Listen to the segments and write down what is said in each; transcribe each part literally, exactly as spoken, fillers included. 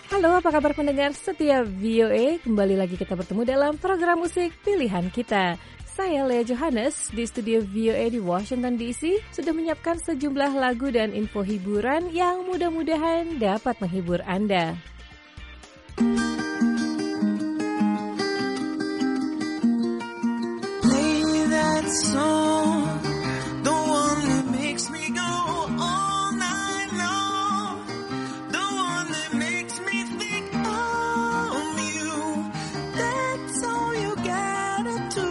Halo, apa kabar pendengar setia V O A? Kembali lagi kita bertemu dalam program musik pilihan kita. Saya Lea Johannes di studio V O A di Washington D C sudah menyiapkan sejumlah lagu dan info hiburan yang mudah-mudahan dapat menghibur Anda. Play that song, the one that makes me go all night long, the one that makes me think of you. That's all you gotta do.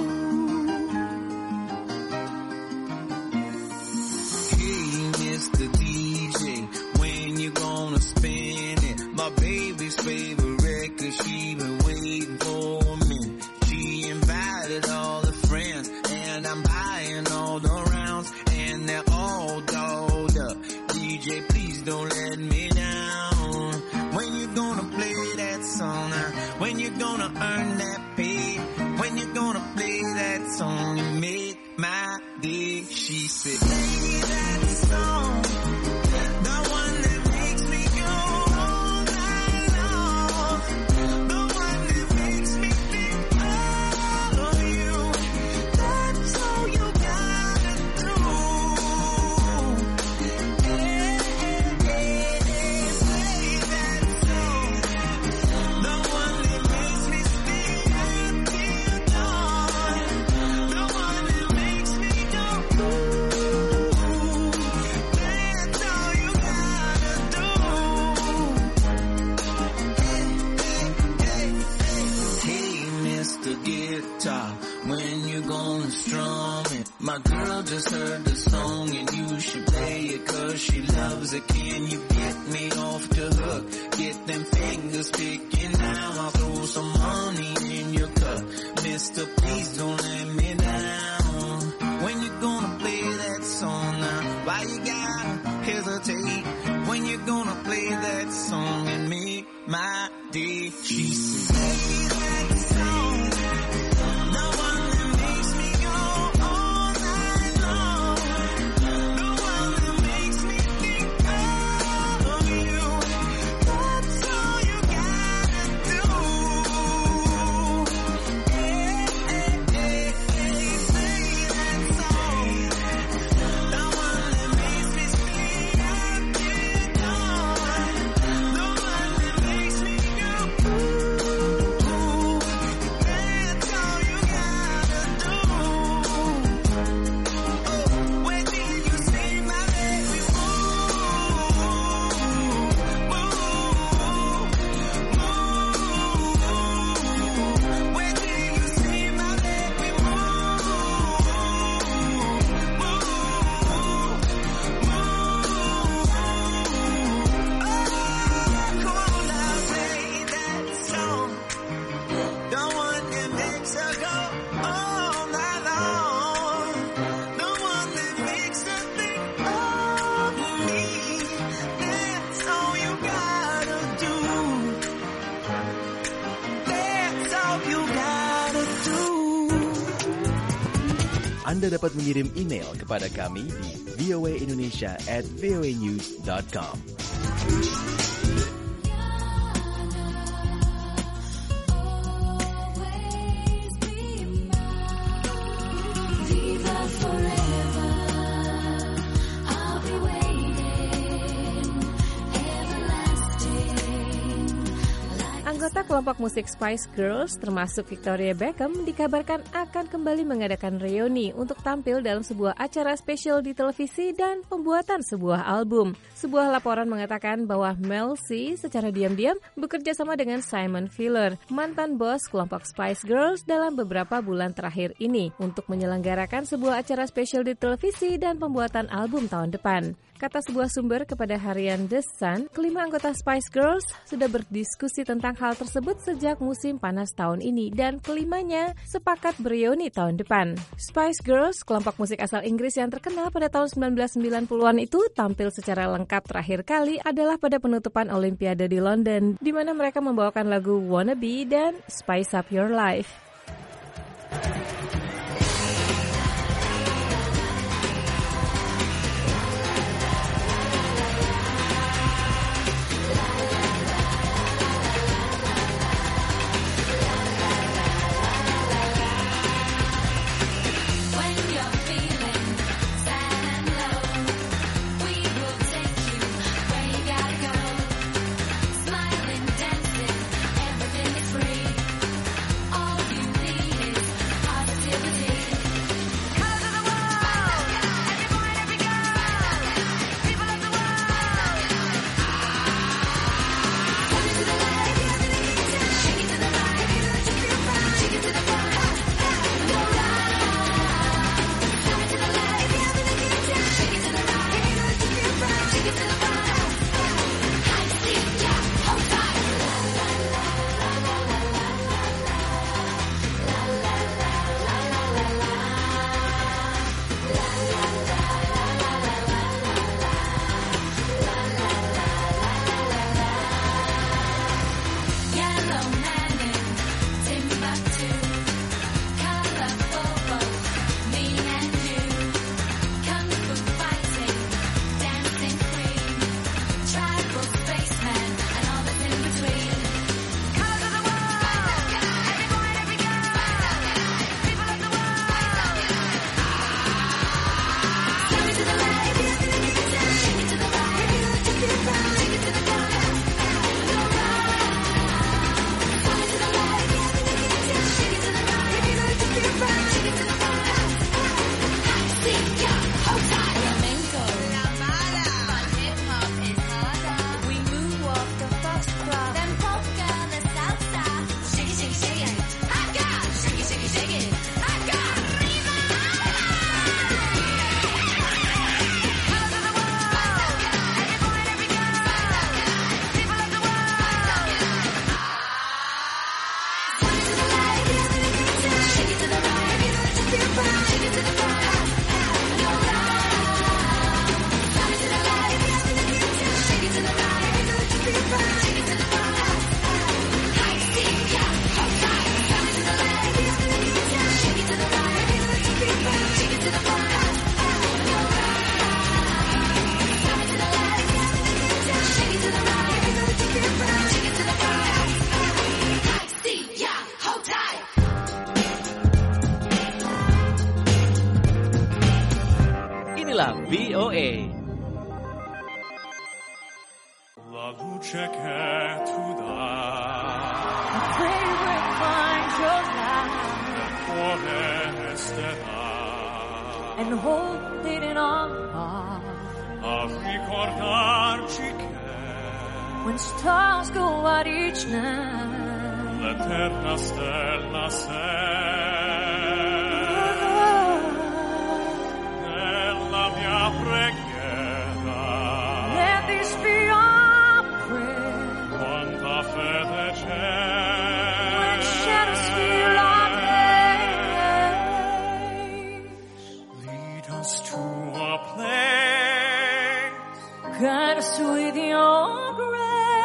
Hey, Mister D J, when you gonna spin it? My baby's favorite record, she been waiting for me. She invited all the friends, and I'm buying all the rounds, and they're all dolled up. D J, please don't let me down. When you gonna play that song? uh, When you gonna earn that pay? When you gonna play that song and make my day? She said, play that song, the one that makes me go all night long, the one that makes me think of you. That's all you gotta do. Hey, hey, hey, hey, play that song, the one that makes me stay up till dawn, the one that makes me go ooh. That's all you gotta do. Hey, Mister Guitar, when you gonna strum it? My girl just heard the song and you should play it 'cause she loves it. Can you get me off the hook? Get them fingers picking now. I'll throw some money in your cup. Mister, please don't let me down. When you gonna play that song now? Why you gotta hesitate? When you gonna play that song and make my day? She said, play that song, the one that makes me go all night long, the one that makes me think of you. That's all you gotta do. Hey, hey, hey, hey, play that song, the one that makes me stay up till dawn, the one that makes me go ooh. That's all you gotta do. Oh, when did you say my baby move? Move, move. When did you say my baby move? Move, move. Oh, come on now, play that song, the one that makes her go all night long, the one that makes her think of me. That's all you gotta do. That's all you gotta do. Anda dapat mengirim email kepada kami di voaindonesia at voanews dot com. Anggota kelompok musik Spice Girls termasuk Victoria Beckham dikabarkan akan kembali mengadakan reuni untuk tampil dalam sebuah acara spesial di televisi dan pembuatan sebuah album. Sebuah laporan mengatakan bahwa Mel C secara diam-diam bekerja sama dengan Simon Fuller, mantan bos kelompok Spice Girls dalam beberapa bulan terakhir ini untuk menyelenggarakan sebuah acara spesial di televisi dan pembuatan album tahun depan. Kata sebuah sumber kepada harian The Sun, kelima anggota Spice Girls sudah berdiskusi tentang hal tersebut sejak musim panas tahun ini dan kelimanya sepakat bereuni tahun depan. Spice Girls, kelompok musik asal Inggris yang terkenal pada tahun sembilan belas sembilan puluhan itu tampil secara lengkap terakhir kali adalah pada penutupan Olimpiade di London, di mana mereka membawakan lagu Wanna Be dan Spice Up Your Life. O A. La luce che tu dai, I pray we'll find your light cuore resterà and hold it in our heart. a ricordarci che When stars go out each night, l'eterna stella sei. Nella mia preghiera, let this be our prayer. quanta fede c'è. When shadows fill our days, Lead us to a place. guide us with your grace.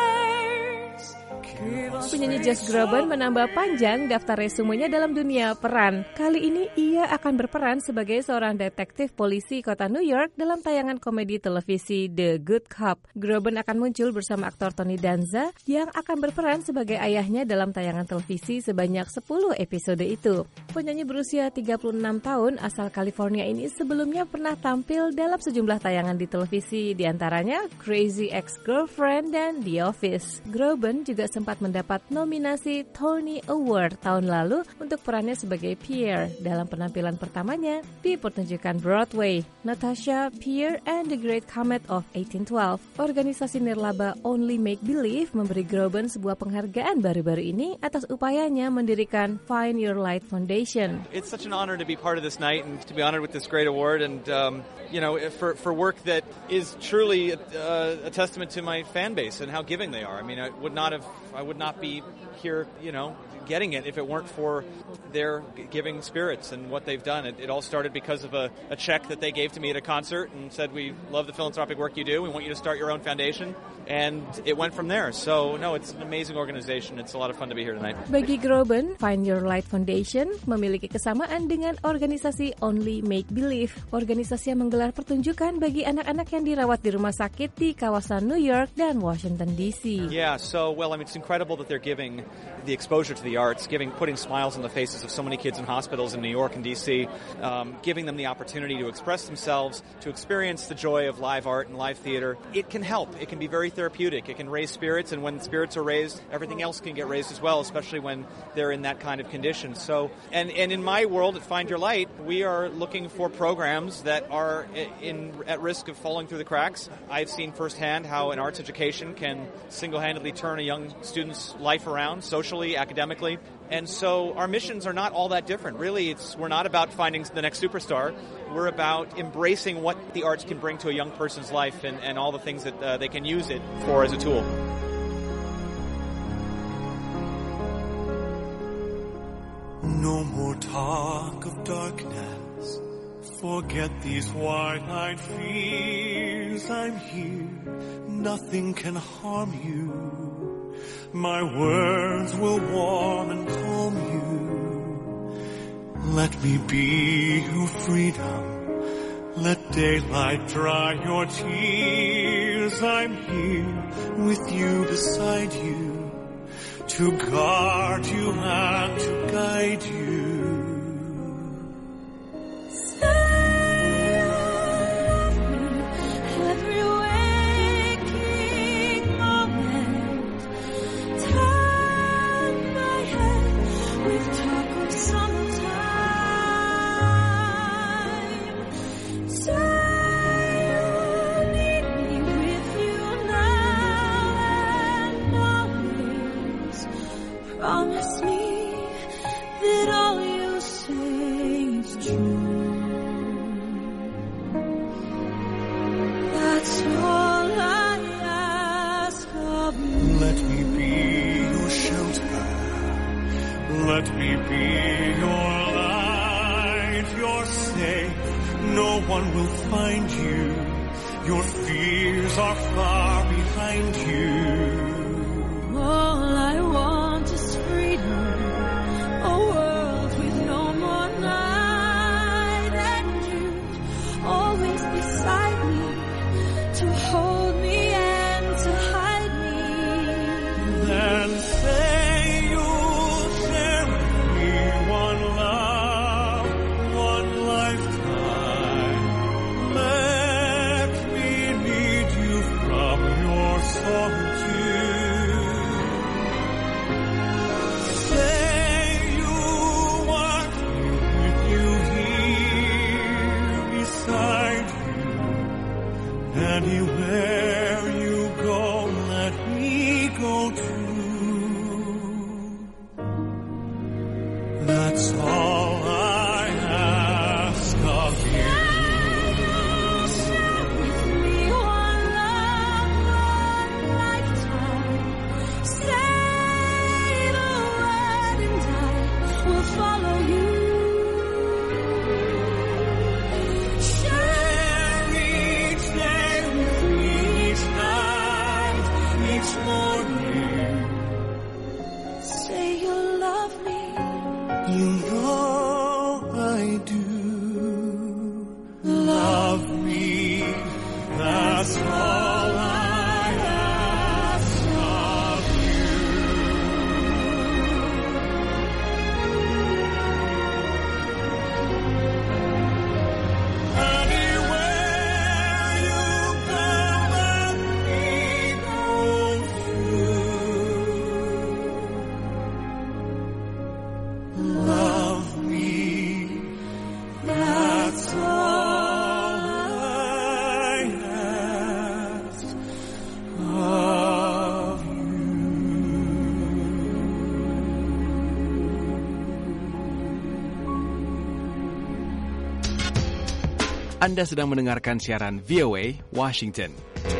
Give us Penyanyi Josh Groban menambah panjang daftar resumenya dalam dunia peran. Kali ini ia akan berperan sebagai seorang detektif polisi kota New York dalam tayangan komedi televisi The Good Cop. Groban akan muncul bersama aktor Tony Danza yang akan berperan sebagai ayahnya dalam tayangan televisi sebanyak sepuluh episode itu. Penyanyi berusia tiga puluh enam tahun asal California ini sebelumnya pernah tampil dalam sejumlah tayangan di televisi, diantaranya Crazy Ex-Girlfriend dan The Office. Groban juga sempat mendapat nominasi Tony Award tahun lalu untuk perannya sebagai Pierre dalam penampilan pertamanya di pertunjukan Broadway, Natasha, Pierre and the Great Comet of eighteen twelve. Organisasi nirlaba Only Make Believe memberi Groban sebuah penghargaan baru-baru ini atas upayanya mendirikan Find Your Light Foundation. It's such an honor to be part of this night and to be honored with this great award, and um, you know, for for work that is truly a, uh, a testament to my fan base and how giving they are. I mean, I would not have, I would not be here, you know, getting it if it weren't for their giving spirits and what they've done. It, it all started because of a, a check that they gave to me at a concert and said, "We love the philanthropic work you do. We want you to start your own foundation." And it went from there. So, no, it's an amazing organization. It's a lot of fun to be here tonight. Bagi Groban, Find Your Light Foundation memiliki kesamaan dengan organisasi Only Make Believe. Organisasi yang menggelar pertunjukan bagi anak-anak yang dirawat di rumah sakit di kawasan New York dan Washington D C. Yeah, so, well, I mean, it's incredible that they're giving the exposure to the arts, giving, putting smiles on the faces of so many kids in hospitals in New York and D C, um, giving them the opportunity to express themselves, to experience the joy of live art and live theater. It can help. It can be very therapeutic. It can raise spirits, and when spirits are raised, everything else can get raised as well, especially when they're in that kind of condition. So, and, and in my world at Find Your Light, we are looking for programs that are in at risk of falling through the cracks. I've seen firsthand how an arts education can single-handedly turn a young student's life around, socially, academically. And so our missions are not all that different. Really, it's we're not about finding the next superstar. We're about embracing what the arts can bring to a young person's life and, and all the things that uh, they can use it for as a tool. No more talk of darkness. Forget these wide-eyed fears. I'm here. Nothing can harm you. My words will warm and calm you. Let me be your freedom. Let daylight dry your tears. I'm here with you, beside you, to guard you and to guide you. Promise me that all you say is true. That's all I ask of you. Let me be your shelter. Let me be your light. You're safe. No one will find you. Your fears are far behind you. All I want is freedom, a world with no more night, and you always beside me, to hold me and to hide me. Then say you'll share with me one love, one lifetime. Let That's all I ask of you. Share with me one love, one lifetime. Say the word and I will follow you. Share each day with me, each night, each morning. Say you love me. You know I do. Love me, that's all I ask of you. Anywhere you go, let me go too. Love me, that's all I ask of you. Anda sedang mendengarkan siaran V O A Washington.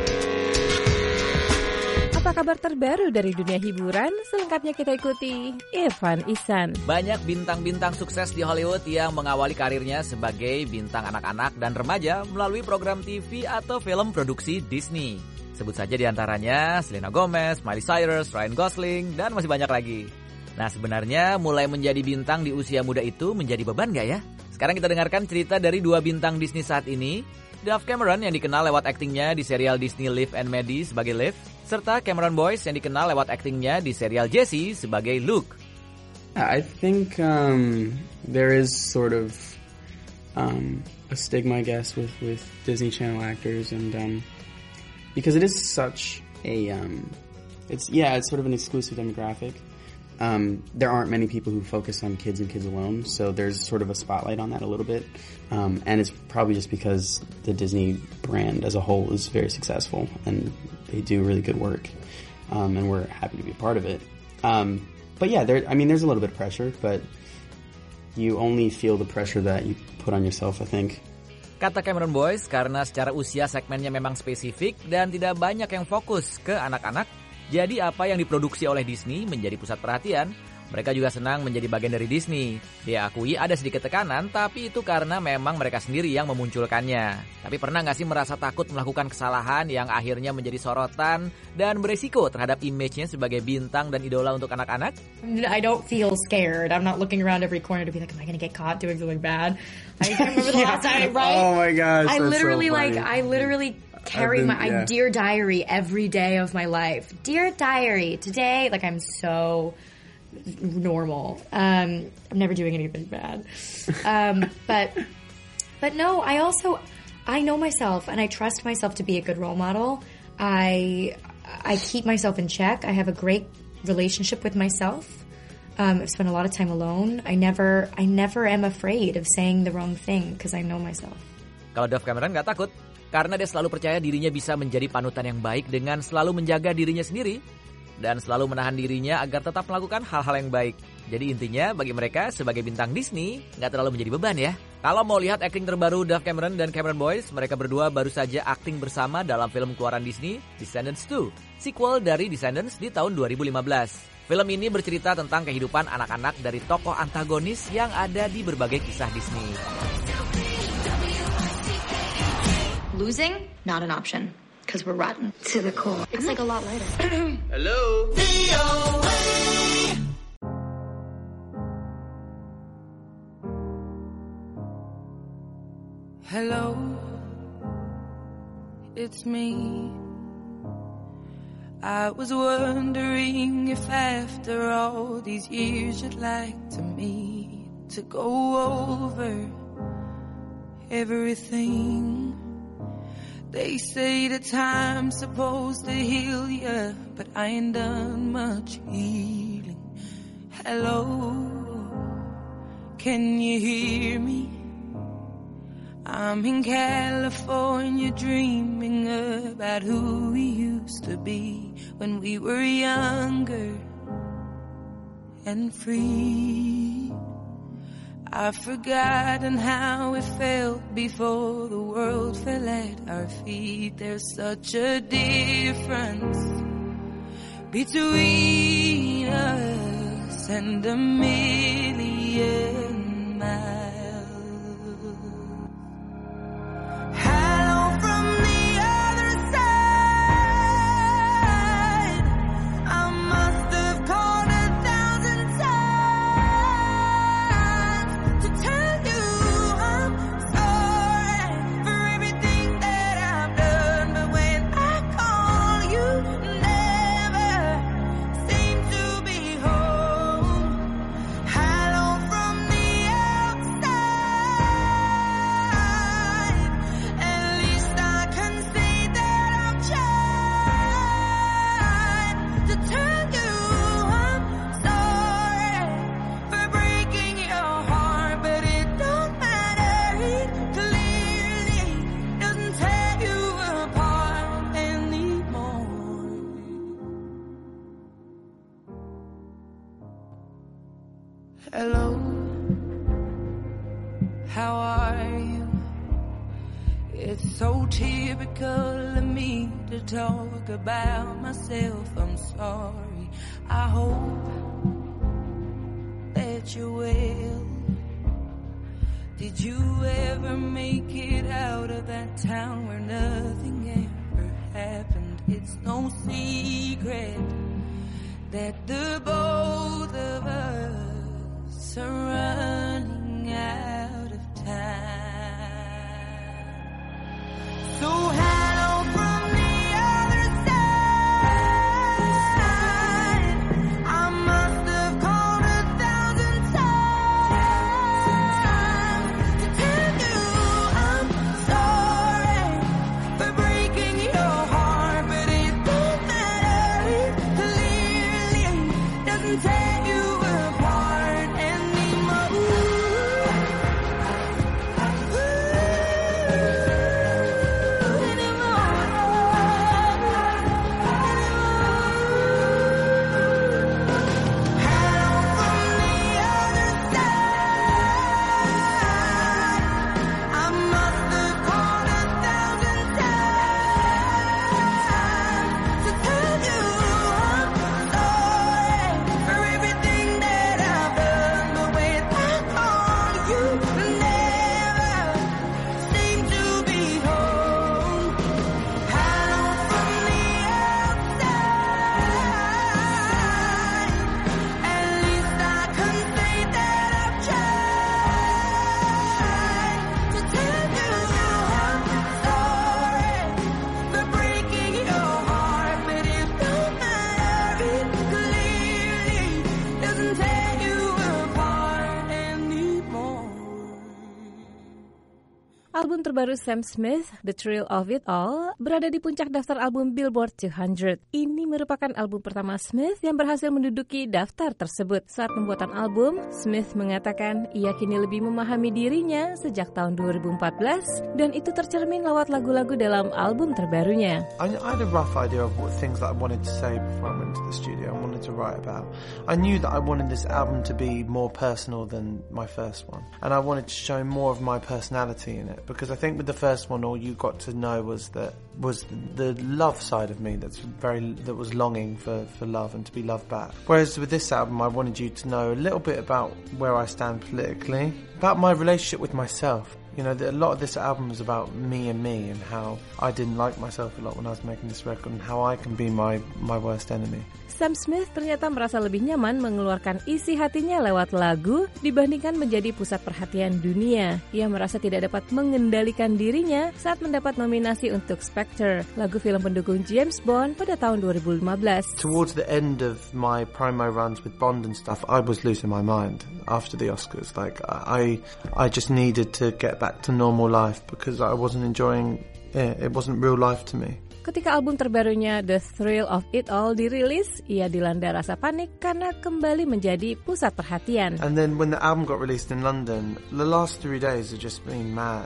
Apa kabar terbaru dari dunia hiburan? Selengkapnya kita ikuti Irfan Ihsan. Banyak bintang-bintang sukses di Hollywood yang mengawali karirnya sebagai bintang anak-anak dan remaja melalui program T V atau film produksi Disney. Sebut saja diantaranya Selena Gomez, Miley Cyrus, Ryan Gosling, dan masih banyak lagi. Nah, sebenarnya mulai menjadi bintang di usia muda itu menjadi beban gak ya? Sekarang kita dengarkan cerita dari dua bintang Disney saat ini. Dove Cameron yang dikenal lewat aktingnya di serial Disney Liv and Maddie sebagai Liv, serta Cameron Boyce yang dikenal lewat aktingnya di serial Jessie sebagai Luke. I think um, there is sort of um, a stigma, I guess, with, with Disney Channel actors, and um, because it is such a, um, it's yeah, it's sort of an exclusive demographic. Um, there aren't many people who focus on kids and kids alone, so there's sort of a spotlight on that a little bit, um, and it's probably just because the Disney brand as a whole is very successful, and they do really good work, um, and we're happy to be a part of it. Um, but yeah, there, I mean, there's a little bit of pressure, but you only feel the pressure that you put on yourself, I think. Kata Cameron Boyce, karena secara usia segmennya memang spesifik dan tidak banyak yang fokus ke anak-anak, jadi apa yang diproduksi oleh Disney menjadi pusat perhatian. Mereka juga senang menjadi bagian dari Disney. Dia akui ada sedikit tekanan, tapi itu karena memang mereka sendiri yang memunculkannya. Tapi pernah nggak sih merasa takut melakukan kesalahan yang akhirnya menjadi sorotan dan beresiko terhadap image-nya sebagai bintang dan idola untuk anak-anak? I don't feel scared. I'm not looking around every corner to be like, am I going to get caught doing something bad? I can't remember the last time, right? Oh my gosh, I that's literally so like, funny. I literally carry been- my yeah. I dear diary every day of my life. Dear diary, today, like I'm so normal. Um, I'm never doing anything bad. Um, but, but no, I also, I know myself and I trust myself to be a good role model. I, I keep myself in check. I have a great relationship with myself. Um, I've spent a lot of time alone. I never, I never am afraid of saying the wrong thing because I know myself. Kalau Dove Cameron nggak takut, karena dia selalu percaya dirinya bisa menjadi panutan yang baik dengan selalu menjaga dirinya sendiri dan selalu menahan dirinya agar tetap melakukan hal-hal yang baik. Jadi intinya bagi mereka sebagai bintang Disney nggak terlalu menjadi beban ya. Kalau mau lihat akting terbaru Dove Cameron dan Cameron Boyce, mereka berdua baru saja akting bersama dalam film keluaran Disney, Descendants two, sequel dari Descendants di tahun dua ribu lima belas. Film ini bercerita tentang kehidupan anak-anak dari tokoh antagonis yang ada di berbagai kisah Disney. Losing, not an option, because we're rotten to the core. It's like a lot lighter. Hello? Hello, it's me. I was wondering if after all these years you'd like to meet to go over everything. They say the time's supposed to heal ya, but I ain't done much healing. Hello, can you hear me? I'm in California dreaming about who we used to be when we were younger and free. I've forgotten how it felt before the world fell at our feet. There's such a difference between us and a million miles. Hello from the other side. I must have called a thousand times to tell you I'm sorry for everything that I've done. But when I call, you never seem to be home. Hello from the outside. At least I can say that I've tried to tell you I'm sorry for breaking your heart, but it don't matter. It clearly doesn't tear you apart anymore. Hello, how are you? It's so typical of me to talk about myself. I'm sorry. I hope that you're well. Did you ever make it out of that town where nothing ever happened? It's no secret that the both of us are running out of time. So hello from the other side. I must have called a thousand times to tell you I'm sorry for breaking your heart, but it don't matter. It clearly doesn't tear you apart anymore. Album terbaru Sam Smith, The Thrill of It All, berada di puncak daftar album Billboard two hundred. Ini merupakan album pertama Smith yang berhasil menduduki daftar tersebut. Saat pembuatan album, Smith mengatakan ia kini lebih memahami dirinya sejak tahun dua ribu empat belas dan itu tercermin lewat lagu-lagu dalam album terbarunya. I, I had a rough idea of what things that I wanted to say before I went to the studio. I wanted to write about. I knew that I wanted this album to be more personal than my first one, and I wanted to show more of my personality in it. Because I think with the first one, all you got to know was that was the love side of me that's very that was longing for, for love and to be loved back. Whereas with this album, I wanted you to know a little bit about where I stand politically, about my relationship with myself. You know, a lot of this album is about me and me and how I didn't like myself a lot when I was making this record and how I can be my my worst enemy. Sam Smith ternyata merasa lebih nyaman mengeluarkan isi hatinya lewat lagu dibandingkan menjadi pusat perhatian dunia. Ia merasa tidak dapat mengendalikan dirinya saat mendapat nominasi untuk Spectre, lagu film pendukung James Bond pada tahun dua ribu lima belas. Towards the end of my promo runs with Bond and stuff, I was losing my mind after the Oscars. Like I, I just needed to get back to normal life because I wasn't enjoying it. It wasn't real life to me. Ketika album terbarunya The Thrill of It All dirilis, ia dilanda rasa panik karena kembali menjadi pusat perhatian. And then when the album got released in London, the last three days have just been mad.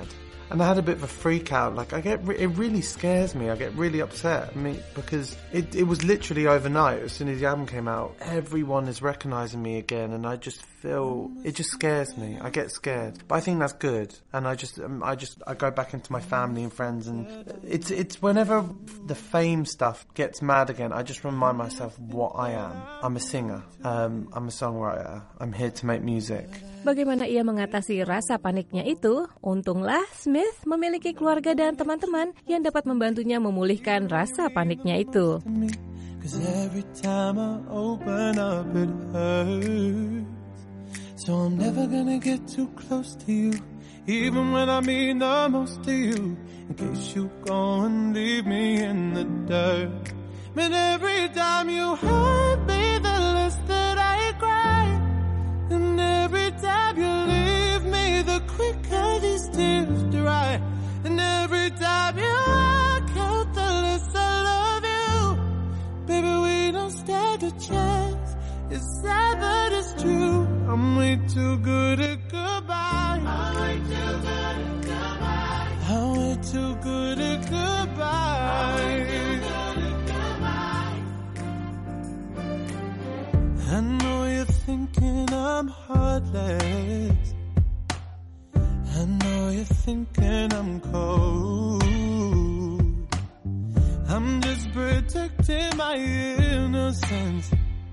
And I had a bit of a freak out. Like, I get, re- it really scares me. I get really upset. I mean, because it, it was literally overnight. As soon as the album came out, everyone is recognising me again, and I just feel, it just scares me. I get scared. But I think that's good. And I just, um, I just, I go back into my family and friends, and it's, it's whenever the fame stuff gets mad again, I just remind myself what I am. I'm a singer. Um, I'm a songwriter. I'm here to make music. Bagaimana ia mengatasi rasa paniknya itu? Untunglah Smith memiliki keluarga dan teman-teman yang dapat membantunya memulihkan rasa paniknya itu. Cause every time I open up it hurts. So I'm never gonna get too close to you, even when I mean the most to you, in case you go and leave me in the dirt. But every time you hurt me, the less that I cry. And every time you leave me, the quicker these tears dry. And every time you walk out, the less I love you. Baby, we don't stand a chance. It's sad, but it's true. I'm way too good at goodbye. I'm way too good at goodbye. I'm way too good at goodbye. I know you're thinking I'm heartless. I know you're thinking I'm cold. I'm just protecting my innocence.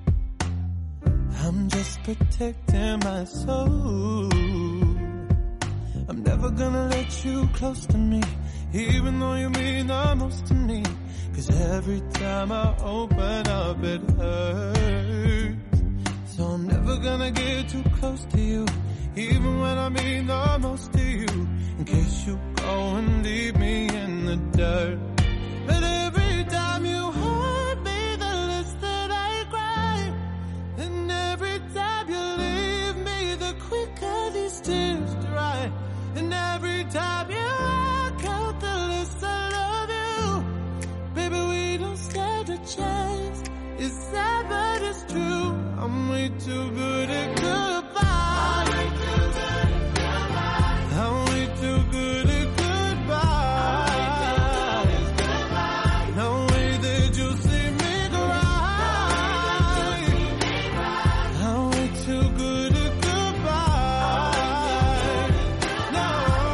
I'm just protecting my soul. I'm never gonna let you close to me, even though you mean the most to me. Cause every time I open up it hurts. So I'm never gonna get too close to you, even when I mean the most to you, in case you go and leave me in the dirt. But every time you hurt me, the less that I cry. And every time you leave me, the quicker these tears dry. And every time you walk out, the less I love you. Baby, we don't stand a chance. It's sad, but it's true. I'm way too good at goodbye. I'm way too good at goodbye. I'm way too good at goodbye. No way that you'll see me cry. I'm way too good at goodbye. No,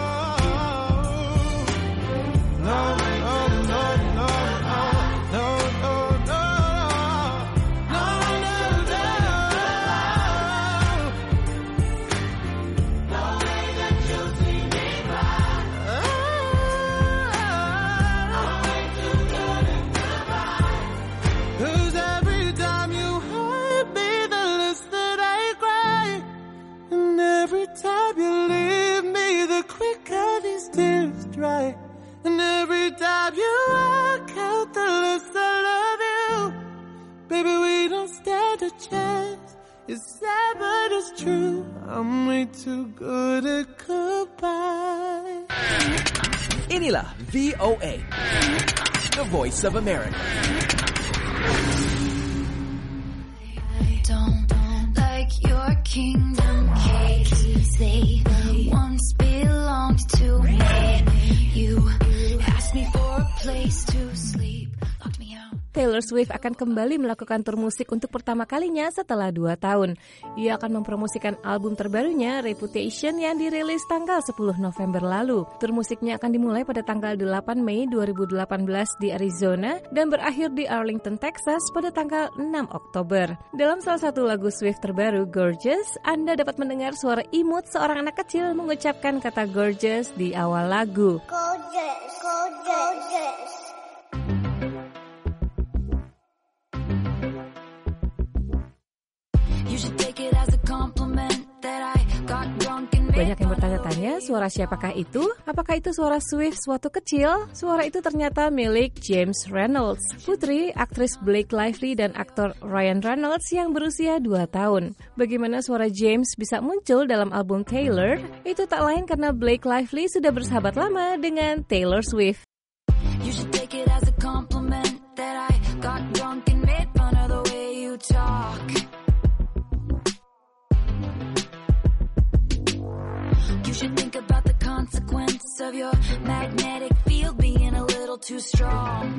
no, no, no, no, no, no, no. Right. And every time you walk out, the less I love you. Baby, we don't stand a chance. It's sad, but it's true. I'm way too good at goodbye. Inilah V O A, the voice of America. I don't like your kingdom keys. They once belonged to me. You asked me for a place to sleep, locked me out. Taylor Swift akan kembali melakukan tur musik untuk pertama kalinya setelah dua tahun. Ia akan mempromosikan album terbarunya, Reputation, yang dirilis tanggal sepuluh November lalu. Tur musiknya akan dimulai pada tanggal delapan Mei dua ribu delapan belas di Arizona dan berakhir di Arlington, Texas pada tanggal enam Oktober. Dalam salah satu lagu Swift terbaru, Gorgeous, Anda dapat mendengar suara imut seorang anak kecil mengucapkan kata gorgeous di awal lagu. Gorgeous, gorgeous. Banyak yang bertanya-tanya, suara siapakah itu? Apakah itu suara Swift suatu kecil? Suara itu ternyata milik James Reynolds, putri aktris Blake Lively dan aktor Ryan Reynolds yang berusia dua tahun. Bagaimana suara James bisa muncul dalam album Taylor? Itu tak lain karena Blake Lively sudah bersahabat lama dengan Taylor Swift. You should take it as a compliment that I got drunk and made fun of the way you talk. You should think about the consequences of your too strong.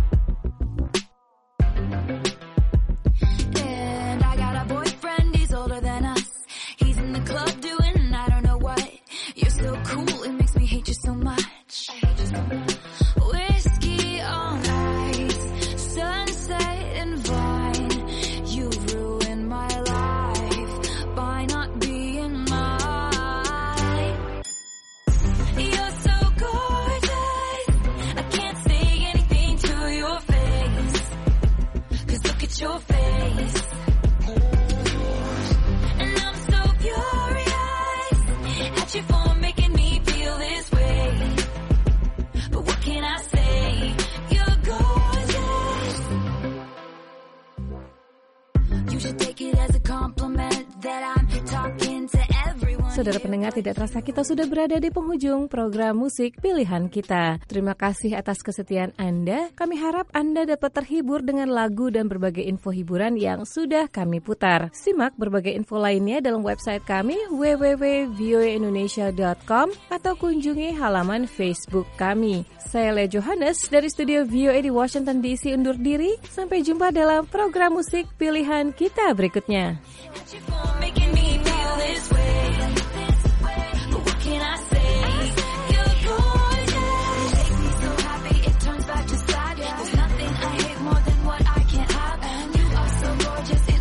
And I got a boyfriend, he's older than us. He's in the club doing I don't know what. You're so cool, it makes me hate you so much. I hate you so much. Whiskey on ice, sunset and vine. You ruined my life by not being mine. You're so gorgeous, I can't say anything to your face. Cause look at your face. And I'm so furious at you for making me feel this way. But what can I say? You're gorgeous. You should take it as a compliment that I'm talking to everyone. Saudara pendengar, tidak terasa kita sudah berada di penghujung program musik pilihan kita. Terima kasih atas kesetiaan Anda. Kami harap Anda dapat terhibur dengan lagu dan berbagai info hiburan yang sudah kami putar. Simak berbagai info lainnya dalam website kami w w w titik v o a indonesia titik com atau kunjungi halaman Facebook kami. Saya Lea Johannes dari studio V O A di Washington D C undur diri. Sampai jumpa dalam program musik pilihan kita berikutnya. Making me feel this way. But what can I say? You're gorgeous. Make me so happy it turns back to sad. There's nothing I hate more than what I can't have. And you are so gorgeous.